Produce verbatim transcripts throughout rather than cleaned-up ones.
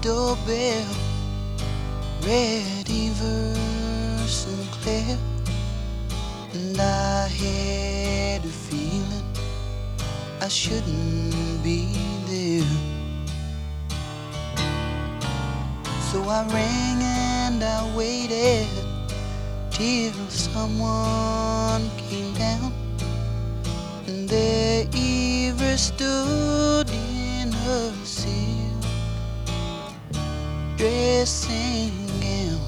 doorbell, read Evers and Claire, and I had a feeling I shouldn't be there. So I rang and I waited till someone came down, and there Evers stood in her silk dressing gown.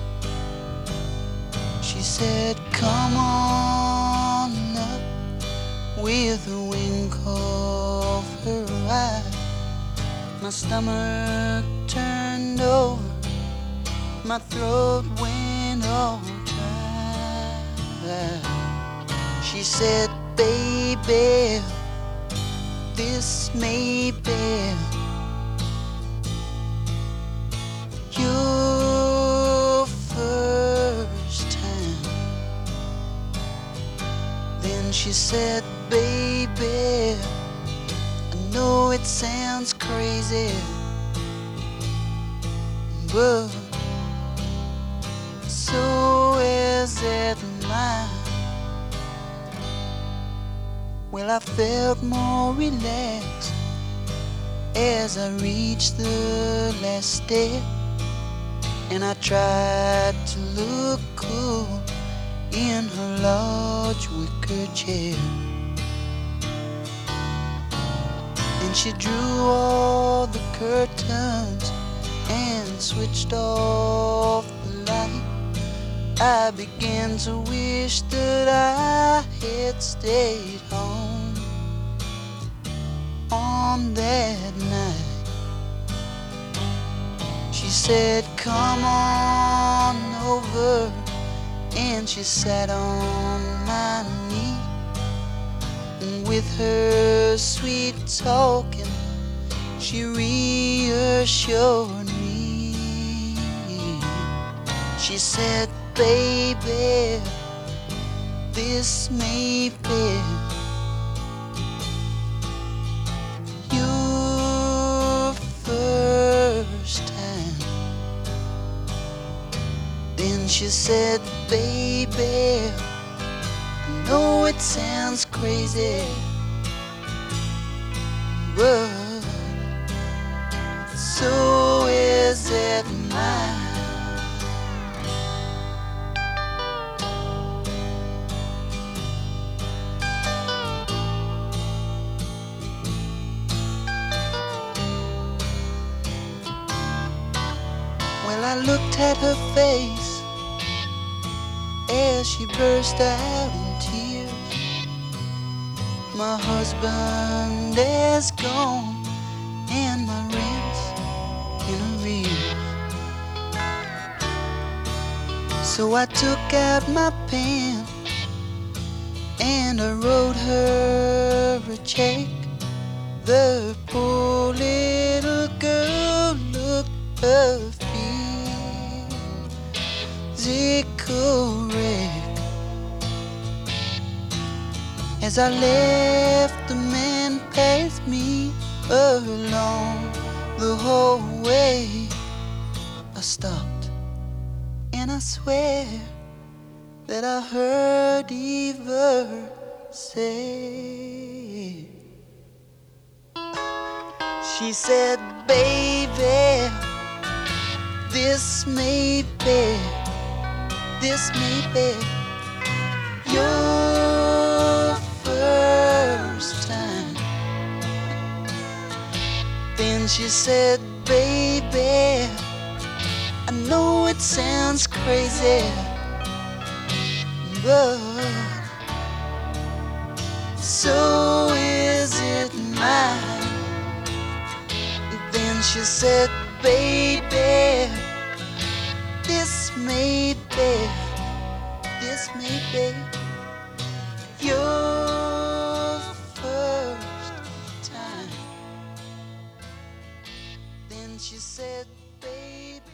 She said, "Come on up," with a wink of her eye. My stomach turned over, my throat went all dry. She said, "Baby, this may be your first time." Then she said, "Baby, I know it sounds crazy, but so is it mine." Well, I felt more relaxed as I reached the last step, and I tried to look cool in her large wicker chair. And she drew all the curtains and switched off the light. I began to wish that I had stayed home on that night. She said, "Come on over," and she sat on my knee, and with her sweet talking she reassured me. She said, "Baby, this may be your first time." Then she said, "Baby, I know it sounds crazy, but so is it mine." Well, I looked at her face as she burst out in tears. My husband is gone and my rent's in arrears. So I took out my pen and I wrote her a check. The poor little girl looked her correct. As I left, the man passed me along the hallway. I stopped and I swear that I heard Eva say, she said, "Baby, this may be, this may be your first time." Then she said, "Baby, I know it sounds crazy, but so is it mine." Then she said, "Baby, this may be, this may be your first time." Then she said, "Baby,